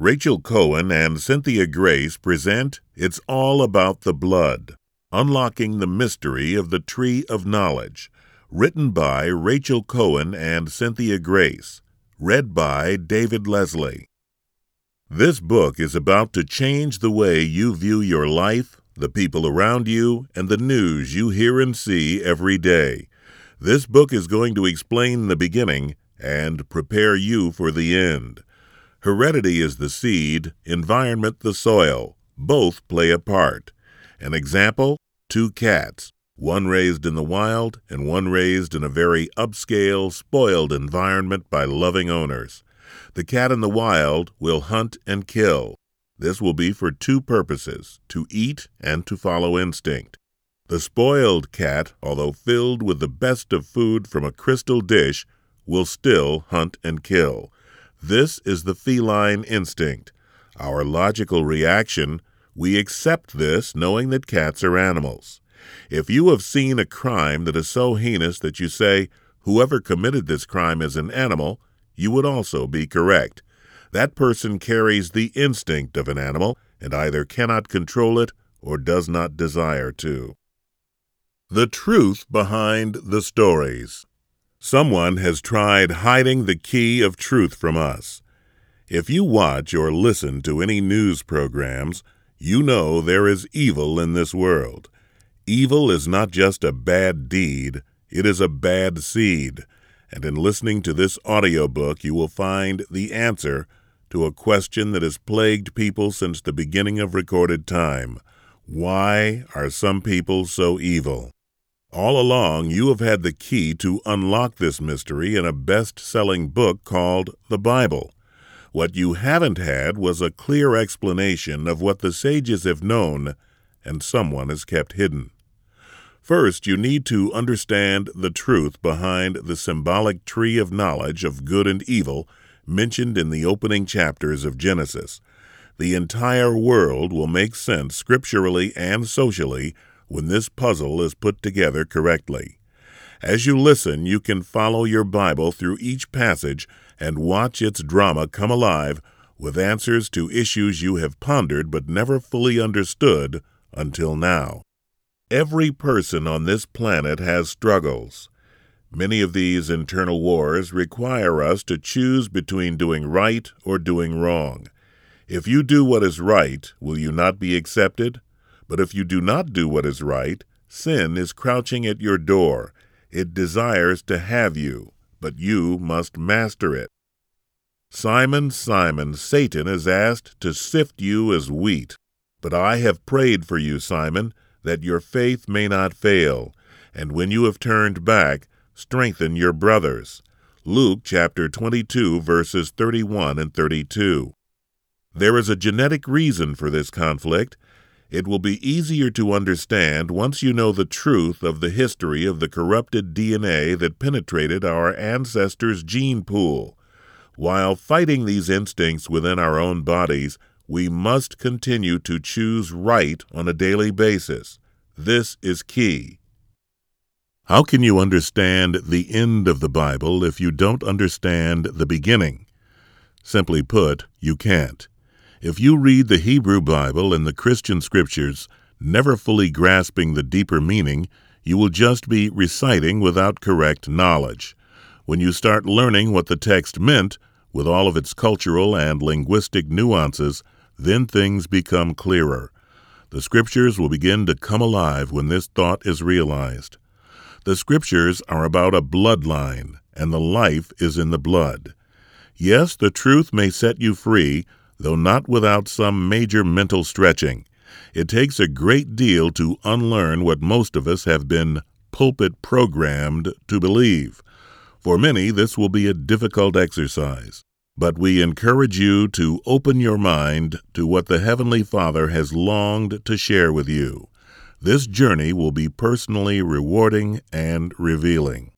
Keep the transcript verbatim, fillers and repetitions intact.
Rachel Cohen and Cynthia Grace present It's All About the Blood, Unlocking the Mystery of the Tree of Knowledge, written by Rachel Cohen and Cynthia Grace, read by David Leslie. This book is about to change the way you view your life, the people around you, and the news you hear and see every day. This book is going to explain the beginning and prepare you for the end. Heredity is the seed, environment the soil. Both play a part. An example, two cats, one raised in the wild and one raised in a very upscale, spoiled environment by loving owners. The cat in the wild will hunt and kill. This will be for two purposes, to eat and to follow instinct. The spoiled cat, although filled with the best of food from a crystal dish, will still hunt and kill. This is the feline instinct. Our logical reaction, we accept this knowing that cats are animals. If you have seen a crime that is so heinous that you say, whoever committed this crime is an animal, you would also be correct. That person carries the instinct of an animal and either cannot control it or does not desire to. The truth behind the stories. Someone has tried hiding the key of truth from us. If you watch or listen to any news programs, you know there is evil in this world. Evil is not just a bad deed, it is a bad seed. And in listening to this audiobook, you will find the answer to a question that has plagued people since the beginning of recorded time. Why are some people so evil? All along, you have had the key to unlock this mystery in a best-selling book called the Bible. What you haven't had was a clear explanation of what the sages have known and someone has kept hidden. First, you need to understand the truth behind the symbolic tree of knowledge of good and evil mentioned in the opening chapters of Genesis. The entire world will make sense scripturally and socially when this puzzle is put together correctly. As you listen, you can follow your Bible through each passage and watch its drama come alive with answers to issues you have pondered but never fully understood until now. Every person on this planet has struggles. Many of these internal wars require us to choose between doing right or doing wrong. If you do what is right, will you not be accepted? But if you do not do what is right, sin is crouching at your door. It desires to have you, but you must master it. Simon, Simon, Satan is asked to sift you as wheat. But I have prayed for you, Simon, that your faith may not fail, and when you have turned back, strengthen your brothers. Luke chapter twenty-two, verses thirty-one and thirty-two. There is a genetic reason for this conflict. It will be easier to understand once you know the truth of the history of the corrupted D N A that penetrated our ancestors' gene pool. While fighting these instincts within our own bodies, we must continue to choose right on a daily basis. This is key. How can you understand the end of the Bible if you don't understand the beginning? Simply put, you can't. If you read the Hebrew Bible and the Christian scriptures, never fully grasping the deeper meaning, you will just be reciting without correct knowledge. When you start learning what the text meant, with all of its cultural and linguistic nuances, then things become clearer. The scriptures will begin to come alive when this thought is realized. The scriptures are about a bloodline, and the life is in the blood. Yes, the truth may set you free, though not without some major mental stretching. It takes a great deal to unlearn what most of us have been pulpit programmed to believe. For many, this will be a difficult exercise, but we encourage you to open your mind to what the Heavenly Father has longed to share with you. This journey will be personally rewarding and revealing.